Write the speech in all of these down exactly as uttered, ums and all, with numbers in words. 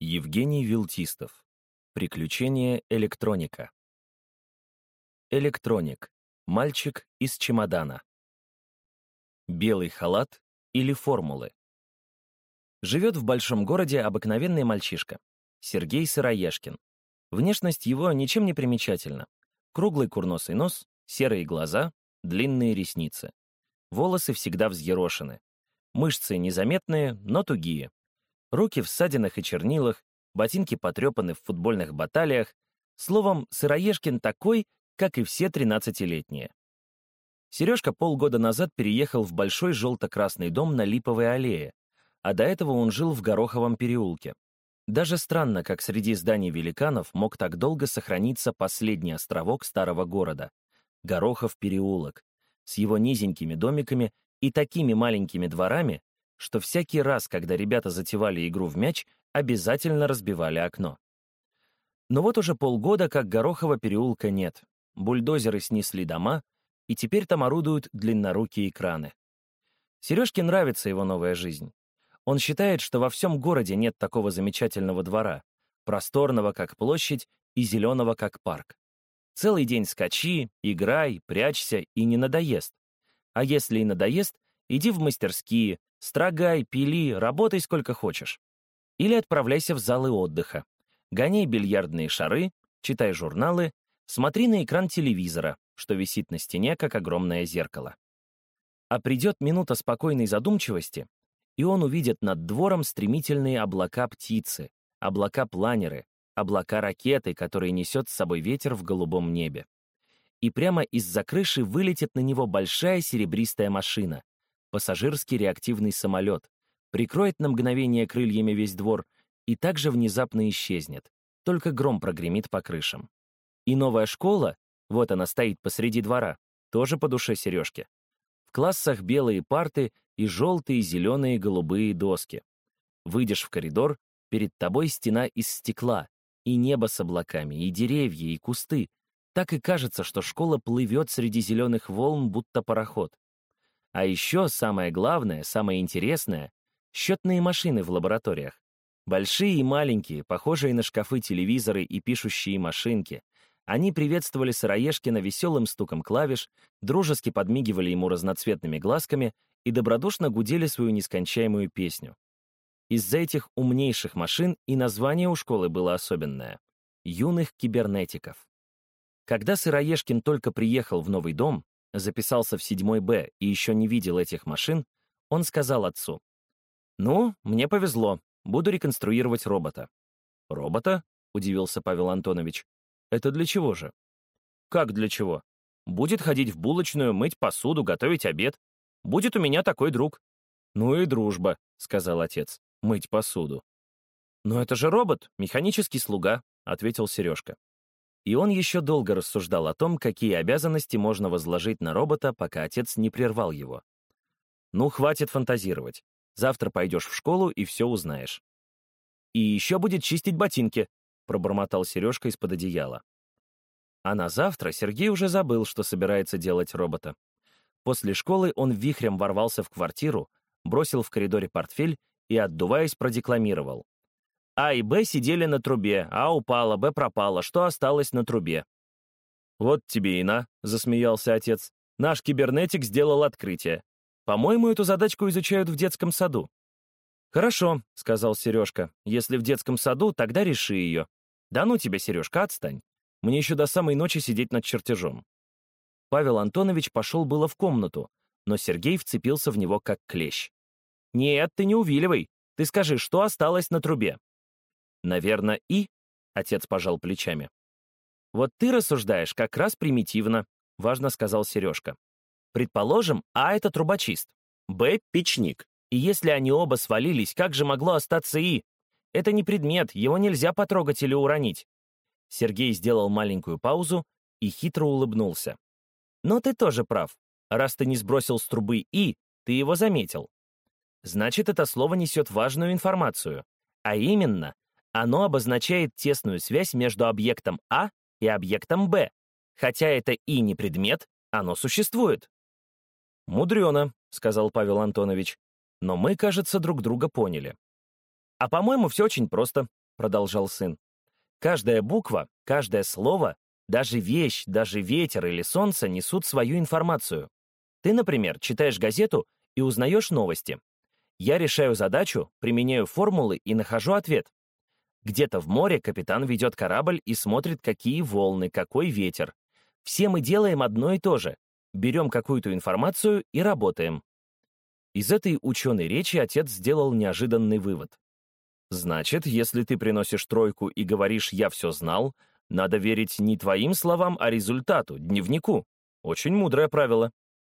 Евгений Вилтистов. Приключения электроника. Электроник. Мальчик из чемодана. Белый халат или формулы. Живет в большом городе обыкновенный мальчишка. Сергей Сыроежкин. Внешность его ничем не примечательна. Круглый курносый нос, серые глаза, длинные ресницы. Волосы всегда взъерошены. Мышцы незаметные, но тугие. Руки в ссадинах и чернилах, ботинки потрепаны в футбольных баталиях. Словом, Сыроежкин такой, как и все тринадцатилетние. Сережка полгода назад переехал в большой желто-красный дом на Липовой аллее, а до этого он жил в Гороховом переулке. Даже странно, как среди зданий великанов мог так долго сохраниться последний островок старого города — Горохов переулок, с его низенькими домиками и такими маленькими дворами, что всякий раз, когда ребята затевали игру в мяч, обязательно разбивали окно. Но вот уже полгода, как Горохова переулка нет. Бульдозеры снесли дома, и теперь там орудуют длиннорукие краны. Сережке нравится его новая жизнь. Он считает, что во всем городе нет такого замечательного двора, просторного, как площадь, и зеленого, как парк. Целый день скачи, играй, прячься, и не надоест. А если и надоест, иди в мастерские, строгай, пили, работай сколько хочешь. Или отправляйся в залы отдыха. Гоняй бильярдные шары, читай журналы, смотри на экран телевизора, что висит на стене, как огромное зеркало. А придет минута спокойной задумчивости, и он увидит над двором стремительные облака-птицы, облака-планеры, облака-ракеты, которые несет с собой ветер в голубом небе. И прямо из-за крыши вылетит на него большая серебристая машина, пассажирский реактивный самолет, прикроет на мгновение крыльями весь двор и также внезапно исчезнет, только гром прогремит по крышам. И новая школа, вот она стоит посреди двора, тоже по душе Сережке. В классах белые парты и желтые, зеленые, голубые доски. Выйдешь в коридор, перед тобой стена из стекла, и небо с облаками, и деревья, и кусты. Так и кажется, что школа плывет среди зеленых волн, будто пароход. А еще самое главное, самое интересное — счетные машины в лабораториях. Большие и маленькие, похожие на шкафы телевизоры и пишущие машинки. Они приветствовали Сыроежкина веселым стуком клавиш, дружески подмигивали ему разноцветными глазками и добродушно гудели свою нескончаемую песню. Из-за этих умнейших машин и название у школы было особенное — «Юных кибернетиков». Когда Сыроежкин только приехал в новый дом, записался в седьмой Б и еще не видел этих машин, он сказал отцу: «Ну, мне повезло, буду реконструировать робота». «Робота?» — удивился Павел Антонович. «Это для чего же?» «Как для чего? Будет ходить в булочную, мыть посуду, готовить обед. Будет у меня такой друг». «Ну и дружба», — сказал отец, — «мыть посуду». «Но это же робот, механический слуга», — ответил Сережка. И он еще долго рассуждал о том, какие обязанности можно возложить на робота, пока отец не прервал его. «Ну, хватит фантазировать. Завтра пойдешь в школу и все узнаешь». «И еще будет чистить ботинки», — пробормотал Сережка из-под одеяла. А на завтра Сергей уже забыл, что собирается делать робота. После школы он вихрем ворвался в квартиру, бросил в коридоре портфель и, отдуваясь, продекламировал. А и Б сидели на трубе, А упала, Б пропала, что осталось на трубе? «Вот тебе и на», — засмеялся отец. «Наш кибернетик сделал открытие. По-моему, эту задачку изучают в детском саду». «Хорошо», — сказал Сережка. «Если в детском саду, тогда реши ее». «Да ну тебя, Сережка, отстань. Мне еще до самой ночи сидеть над чертежом». Павел Антонович пошел было в комнату, но Сергей вцепился в него как клещ. «Нет, ты не увиливай. Ты скажи, что осталось на трубе?» «Наверное, И», — отец пожал плечами. «Вот ты рассуждаешь как раз примитивно», — важно сказал Сережка. «Предположим, А — это трубочист, Б — печник. И если они оба свалились, как же могло остаться И? Это не предмет, его нельзя потрогать или уронить». Сергей сделал маленькую паузу и хитро улыбнулся. «Но ты тоже прав. Раз ты не сбросил с трубы И, ты его заметил. Значит, это слово несет важную информацию. А именно, оно обозначает тесную связь между объектом А и объектом Б. Хотя это И не предмет, оно существует». «Мудрено», — сказал Павел Антонович. «Но мы, кажется, друг друга поняли». «А по-моему, все очень просто. — продолжал сын. «Каждая буква, каждое слово, даже вещь, даже ветер или солнце несут свою информацию. Ты, например, читаешь газету и узнаешь новости. Я решаю задачу, применяю формулы и нахожу ответ. Где-то в море капитан ведет корабль и смотрит, какие волны, какой ветер. Все мы делаем одно и то же. Берем какую-то информацию и работаем». Из этой ученой речи отец сделал неожиданный вывод. «Значит, если ты приносишь тройку и говоришь «я все знал», надо верить не твоим словам, а результату, дневнику. Очень мудрое правило».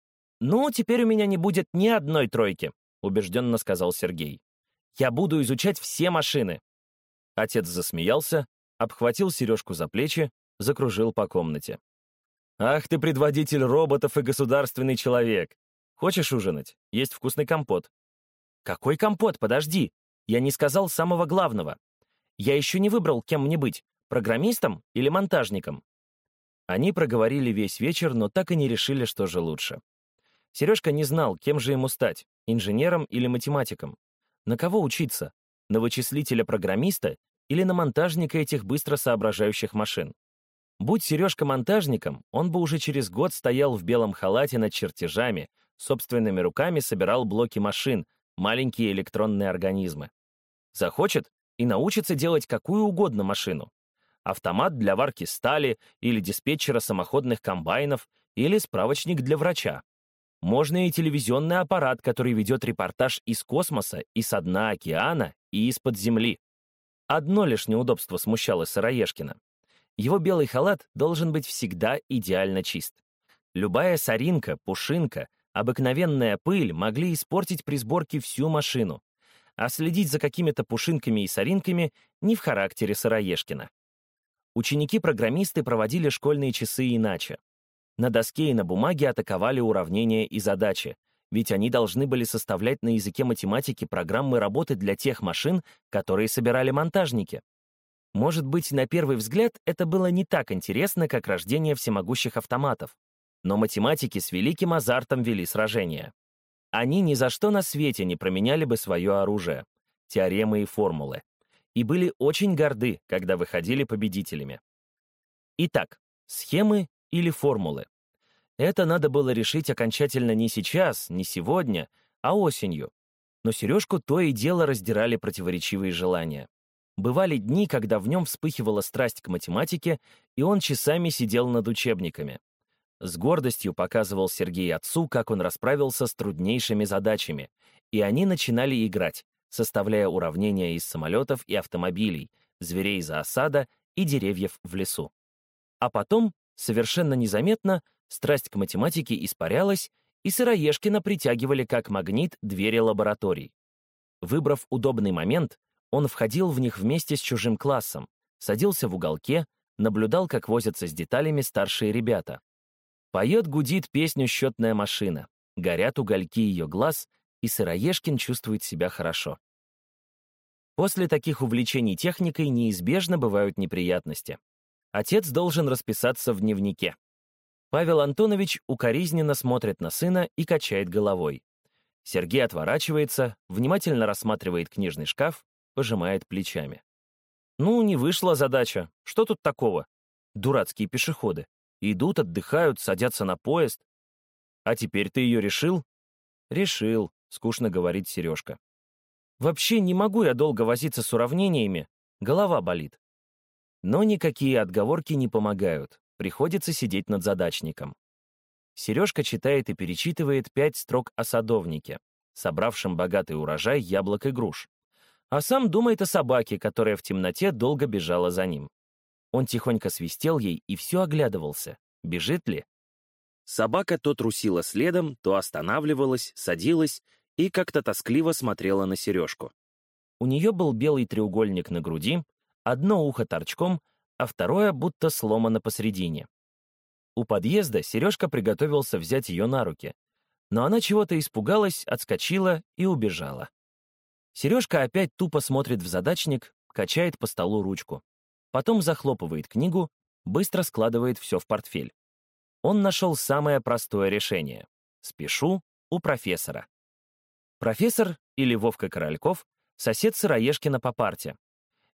«Ну, теперь у меня не будет ни одной тройки», — убежденно сказал Сергей. «Я буду изучать все машины». Отец засмеялся, обхватил Сережку за плечи, закружил по комнате. «Ах ты, предводитель роботов и государственный человек! Хочешь ужинать? Есть вкусный компот». «Какой компот? Подожди! Я не сказал самого главного. Я еще не выбрал, кем мне быть, программистом или монтажником». Они проговорили весь вечер, но так и не решили, что же лучше. Сережка не знал, кем же ему стать, инженером или математиком. На кого учиться? На вычислителя-программиста или на монтажника этих быстро соображающих машин? Будь Сережка монтажником, он бы уже через год стоял в белом халате над чертежами, собственными руками собирал блоки машин, маленькие электронные организмы. Захочет и научится делать какую угодно машину. Автомат для варки стали или диспетчера самоходных комбайнов или справочник для врача. Можно и телевизионный аппарат, который ведет репортаж из космоса, и со дна океана, и из-под земли. Одно лишь неудобство смущало Сыроежкина. Его белый халат должен быть всегда идеально чист. Любая соринка, пушинка, обыкновенная пыль могли испортить при сборке всю машину, а следить за какими-то пушинками и соринками не в характере Сыроежкина. Ученики-программисты проводили школьные часы иначе. На доске и на бумаге атаковали уравнения и задачи, ведь они должны были составлять на языке математики программы работы для тех машин, которые собирали монтажники. Может быть, на первый взгляд это было не так интересно, как рождение всемогущих автоматов, но математики с великим азартом вели сражения. Они ни за что на свете не променяли бы свое оружие, теоремы и формулы, и были очень горды, когда выходили победителями. Итак, схемы или формулы. Это надо было решить окончательно не сейчас, не сегодня, а осенью. Но Сережку то и дело раздирали противоречивые желания. Бывали дни, когда в нем вспыхивала страсть к математике, и он часами сидел над учебниками. С гордостью показывал Сергей отцу, как он расправился с труднейшими задачами, и они начинали играть, составляя уравнения из самолетов и автомобилей, зверей зоосада и деревьев в лесу. А потом, совершенно незаметно, страсть к математике испарялась, и Сыроежкина притягивали как магнит двери лабораторий. Выбрав удобный момент, он входил в них вместе с чужим классом, садился в уголке, наблюдал, как возятся с деталями старшие ребята. Поет-гудит песню счетная машина, горят угольки ее глаз, и Сыроежкин чувствует себя хорошо. После таких увлечений техникой неизбежно бывают неприятности. Отец должен расписаться в дневнике. Павел Антонович укоризненно смотрит на сына и качает головой. Сергей отворачивается, внимательно рассматривает книжный шкаф, пожимает плечами. Ну, не вышла задача. Что тут такого? Дурацкие пешеходы. Идут, отдыхают, садятся на поезд. А теперь ты ее решил? Решил, скучно говорит Сережка. Вообще не могу я долго возиться с уравнениями, голова болит. Но никакие отговорки не помогают, приходится сидеть над задачником. Сережка читает и перечитывает пять строк о садовнике, собравшем богатый урожай яблок и груш. А сам думает о собаке, которая в темноте долго бежала за ним. Он тихонько свистел ей и все оглядывался, бежит ли. Собака то трусила следом, то останавливалась, садилась и как-то тоскливо смотрела на Сережку. У нее был белый треугольник на груди, одно ухо торчком, а второе будто сломано посредине. У подъезда Сережка приготовился взять ее на руки, но она чего-то испугалась, отскочила и убежала. Сережка опять тупо смотрит в задачник, качает по столу ручку. Потом захлопывает книгу, быстро складывает все в портфель. Он нашел самое простое решение. Спешу у профессора. Профессор, или Вовка Корольков, сосед Сыроежкина по парте.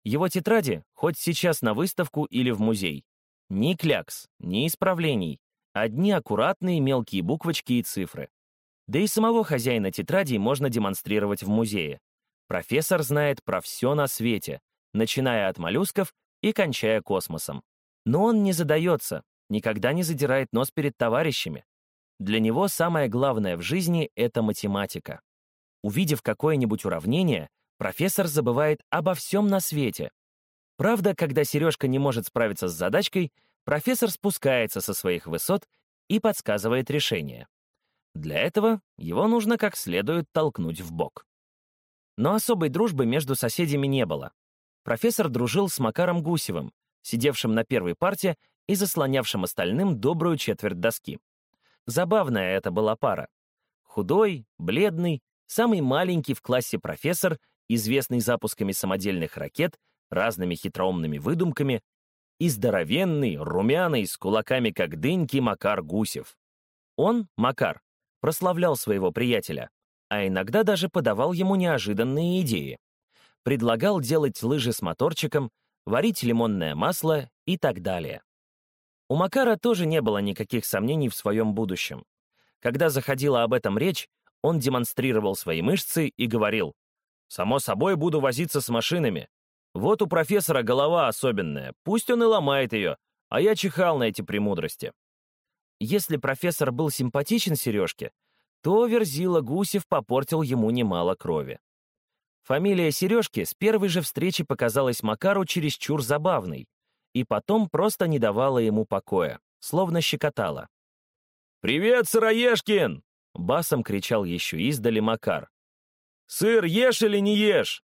Его тетради хоть сейчас на выставку или в музей. Ни клякс, ни исправлений. Одни аккуратные мелкие буквочки и цифры. Да и самого хозяина тетрадей можно демонстрировать в музее. Профессор знает про все на свете, начиная от моллюсков и кончая космосом. Но он не задается, никогда не задирает нос перед товарищами. Для него самое главное в жизни — это математика. Увидев какое-нибудь уравнение, профессор забывает обо всем на свете. Правда, когда Сережка не может справиться с задачкой, профессор спускается со своих высот и подсказывает решение. Для этого его нужно как следует толкнуть в бок. Но особой дружбы между соседями не было. Профессор дружил с Макаром Гусевым, сидевшим на первой парте и заслонявшим остальным добрую четверть доски. Забавная это была пара. Худой, бледный, самый маленький в классе профессор, известный запусками самодельных ракет, разными хитроумными выдумками, и здоровенный, румяный, с кулаками как дыньки Макар Гусев. Он, Макар, прославлял своего приятеля, а иногда даже подавал ему неожиданные идеи. Предлагал делать лыжи с моторчиком, варить лимонное масло и так далее. У Макара тоже не было никаких сомнений в своем будущем. Когда заходила об этом речь, он демонстрировал свои мышцы и говорил: «Само собой буду возиться с машинами. Вот у профессора голова особенная, пусть он и ломает ее, а я чихал на эти премудрости». Если профессор был симпатичен Сережке, то Верзила Гусев попортил ему немало крови. Фамилия Сережки с первой же встречи показалась Макару чересчур забавной, и потом просто не давала ему покоя, словно щекотала. «Привет, Сыроежкин!» — басом кричал еще издали Макар. «Сыр ешь или не ешь?»